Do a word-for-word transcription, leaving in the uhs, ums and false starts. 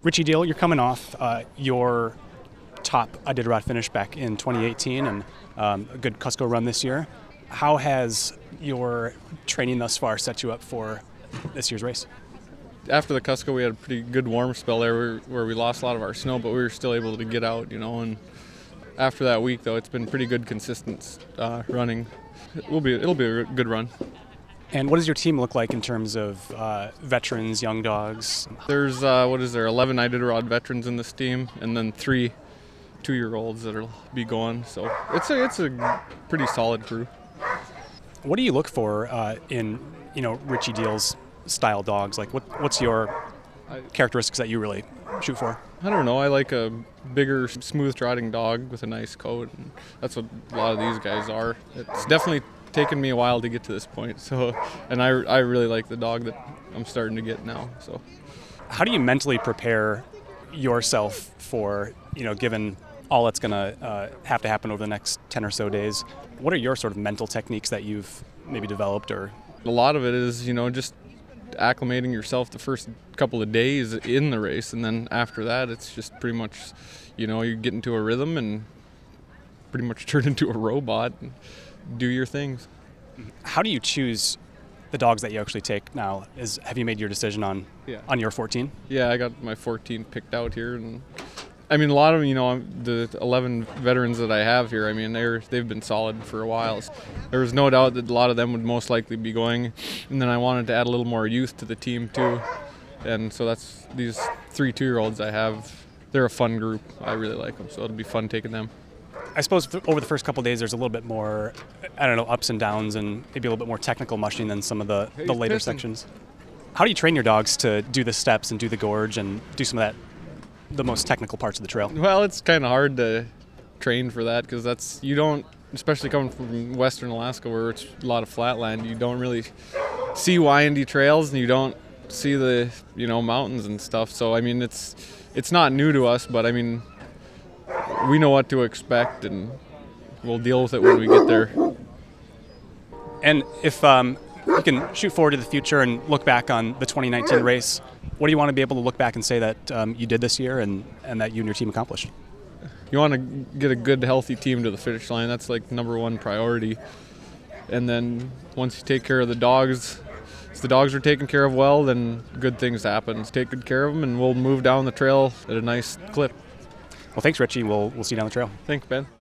Richie Deal, you're coming off uh, your top Iditarod finish back in twenty eighteen and um, a good Cusco run this year. How has your training thus far set you up for this year's race? After the Cusco, we had a pretty good warm spell there where, where we lost a lot of our snow, but we were still able to get out, you know. And after that week, though, it's been pretty good, consistent uh, running. It will be, it'll be a good run. And what does your team look like in terms of uh, veterans, young dogs? There's, uh, what is there, eleven Iditarod veterans in this team, and then three two-year-olds that'll be going. So it's a, it's a pretty solid crew. What do you look for uh, in, you know, Richie Deal's style dogs? Like, what what's your characteristics that you really shoot for? I don't know. I like a bigger, smooth trotting dog with a nice coat, and that's what a lot of these guys are. It's definitely taken me a while to get to this point. So, and I, I really like the dog that I'm starting to get now. So, how do you mentally prepare yourself for, you know, given all that's going to uh, have to happen over the next ten or so days? What are your sort of mental techniques that you've maybe developed? Or a lot of it is, you know, just acclimating yourself the first couple of days in the race, and then after that it's just pretty much, you know, you get into a rhythm and pretty much turn into a robot and do your things. How do you choose the dogs that you actually take now? Is have you made your decision on yeah. on your fourteen? Yeah, I got my fourteen picked out here, and I mean, a lot of them, you know, the eleven veterans that I have here, I mean, they're, they've been solid for a while. There was no doubt that a lot of them would most likely be going. And then I wanted to add a little more youth to the team, too. And so that's these three two-year-olds I have. They're a fun group. I really like them, so it'll be fun taking them. I suppose th- over the first couple of days, there's a little bit more, I don't know, ups and downs and maybe a little bit more technical mushing than some of the, Hey, the later pissing. sections. How do you train your dogs to do the steps and do the gorge and do some of that, the most technical parts of the trail? Well, it's kind of hard to train for that because that's, you don't, especially coming from western Alaska where it's a lot of flatland, you don't really see windy trails and you don't see the, you know, mountains and stuff. So, I mean, it's it's not new to us, but I mean, we know what to expect and we'll deal with it when we get there. And if um, you can shoot forward to the future and look back on the twenty nineteen race, what do you want to be able to look back and say that um, you did this year and, and that you and your team accomplished? You want to get a good, healthy team to the finish line. That's like number one priority. And then once you take care of the dogs, if the dogs are taken care of well, then good things happen. Take good care of them, and we'll move down the trail at a nice clip. Well, thanks, Richie. We'll, we'll see you down the trail. Thanks, Ben.